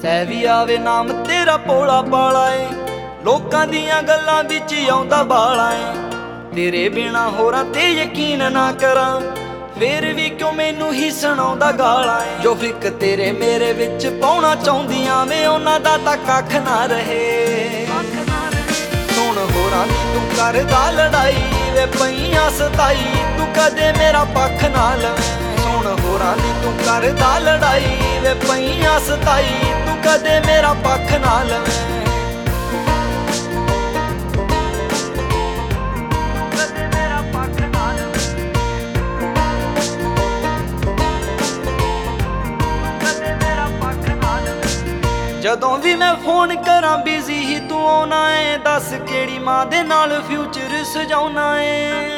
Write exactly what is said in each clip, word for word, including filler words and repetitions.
ਸਹਿ ਵੀ ਆਵੇ ਨਾਮ ਤੇਰਾ ਭੋਲਾ ਭਾਲਾ ਏ, ਲੋਕਾਂ ਦੀਆਂ ਗੱਲਾਂ ਵਿੱਚ ਆਉਂਦਾ ਬਾਲਾ ਏ। ਤੇਰੇ ਬਿਨਾ ਹੋਰਾਂ ਤੇ ਯਕੀਨ ਨਾ ਕਰਾਂ, ਫੇਰ ਵੀ ਕਿਉਂ ਮੈਨੂੰ ਹੀ ਸੁਣਾਉਂਦਾ ਗਾਲਾਂ ਏ। ਜੋ ਫਿੱਕ ਤੇਰੇ ਮੇਰੇ ਵਿੱਚ ਪਾਉਣਾ ਚਾਹੁੰਦੀਆਂ ਵੇ, ਉਹਨਾਂ ਦਾ ਤਾਂ ਕੱਖ ਨਾ ਰਹੇ। ਸੁਣ ਹੋਰਾਂ ਦੀ ਤੂੰ ਕਰਦਾ ਲੜਾਈ ਵੇ, ਪਈਆਂ ਸਤਾਈ ਤੂੰ ਕਦੇ ਮੇਰਾ ਪੱਖ ਨਾ ਲਵੇਂ। ਸੁਣ ਹੋਰਾਂ ਦੀ ਤੂੰ ਕਰਦਾ ਲੜਾਈ ਵੇ, ਪਈਆਂ ਸਤਾਈ ਤੂੰ ਕਦੇ ਮੇਰਾ ਪੱਖ ਨਾ ਲਵੇਂ। ਜਦੋਂ ਵੀ ਮੈਂ ਫੋਨ ਕਰਾਂ ਬਿਜ਼ੀ ਹੀ ਤੂੰ ਆਉਣਾ ਏ, ਦੱਸ ਕਿਹੜੀ ਮਾਂ ਦੇ ਨਾਲ ਫਿਊਚਰ ਸਜਾਉਣਾ ਏ।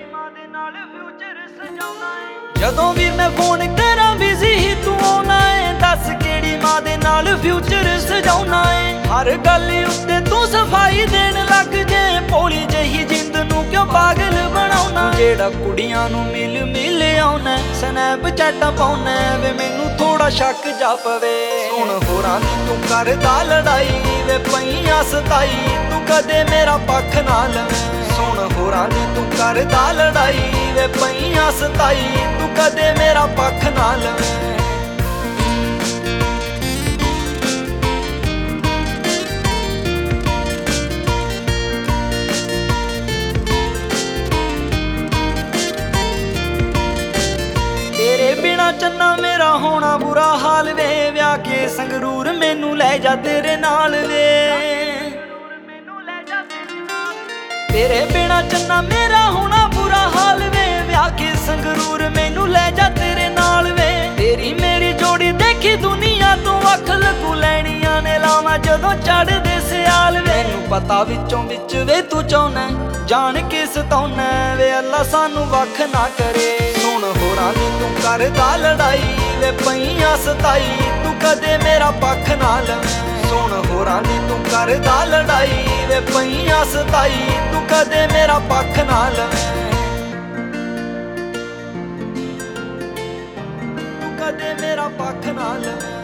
ਜਦੋਂ ਵੀ ਮੈਂ ਫੋਨ ਕਰਾਂ ਬਿਜ਼ੀ ਹੀ ਤੂੰ ਆਉਣਾ ਏ, ਦੱਸ ਕਿਹੜੀ ਮਾਂ ਦੇ ਨਾਲ ਫਿਊਚਰ ਸਜਾਉਣਾ ਏ। ਹਰ ਗੱਲ ਉੱਤੇ ਤੂੰ ਸਫਾਈ ਦੇਣ ਲੱਗ ਜੇ, ਭੋਲੀ ਜਿਹੀ ਜਿੰਦ ਨੂੰ ਕਿਉਂ ਪਾਗਲ ਬਣਾਉਣਾ। ਜਿਹੜਾ ਕੁੜੀਆਂ ਨੂੰ ਮਿਲ ਮਿਲ ਆਉਣਾ, ਸਨੈਪਚੈਟਾਂ ਪਾਉਣਾ ਵੇ, ਮੈਨੂੰ ਥੋੜਾ ਸ਼ੱਕ ਜਾ ਪਵੇ। ਸੁਣ ਹੋਰਾਂ ਦੀ ਤੂੰ ਕਰਦਾ ਲੜਾਈ ਵੇ, ਪਈਆਂ ਸਤਾਈ ਤੂੰ ਕਦੇ ਮੇਰਾ ਪੱਖ ਨਾ ਲਵੇਂ। ਸੁਣ ਹੋਰਾਂ ਦੀ ਤੂੰ ਕਰਦਾ ਲੜਾਈ ਵੇ, ਪਈਆਂ ਸਤਾਈ ਤੂੰ ਕਦੇ ਮੇਰਾ ਪੱਖ ਨਾ ਲਵੇਂ। ਤੇਰੇ ਬਿਨਾ ਚੰਨਾ ਮੇਰਾ ਹੋਣਾ ਬੁਰਾ ਹਾਲ ਵੇ, ਵਿਆਹ ਕੇ ਸੰਗਰੂਰ ਮੈਨੂੰ ਲੈ ਜਾ ਤੇਰੇ ਨਾਲ ਵੇ। ਤੇਰੇ ਬਿਨਾ ਚੰਨਾ ਮੇਰਾ ਹੋਣਾ ਬੁਰਾ ਹਾਲ ਵੇ, ਵਿਆਹ ਕੇ ਸੰਗਰੂਰ ਮੈਨੂੰ ਲੈ ਜਾ ਤੇਰੇ ਨਾਲ ਵੇ। ਤੇਰੀ ਮੇਰੀ ਜੋੜੀ ਦੇਖੀ ਦੁਨੀਆ ਤੋਂ ਅੱਖ ਲੱਗੂ ਲੈਣੀਆਂ ਨੇ ਲਾਵਾਂ ਜਦੋਂ ਚੜ੍ਹਦੇ ਸਿਆਲ ਵੇ। ਮੈਨੂੰ ਪਤਾ ਵਿੱਚੋਂ ਵਿੱਚ ਵੇ ਤੂੰ ਚਾਹੁੰਨਾ, ਜਾਣ ਕੇ ਸਤਾਉਣਾ ਵੇ, ਅੱਲਾ ਸਾਨੂੰ ਵੱਖ ਨਾ ਕਰੇ। ਸੁਣ ਹੋਰਾਂ ਦੀ ਤੂੰ ਕਰਦਾ ਲੜਾਈ ਵੇ, ਪਈਆਂ ਸਤਾਈ ਤੂੰ ਕਦੇ ਮੇਰਾ ਪੱਖ ਨਾ ਲਵੇਂ। ਸੁਣ ਹੋਰਾਂ ਦੀ ਤੂੰ ਕਰਦਾ ਲੜਾਈ ਵੇ, ਪਈਆਂ ਸਤਾਈ ਤੂੰ ਕਦੇ ਮੇਰਾ ਪੱਖ ਨਾ ਲਵੇਂ। ਤੂੰ ਕਦੇ ਮੇਰਾ ਪੱਖ ਨਾ ਲਵੇਂ।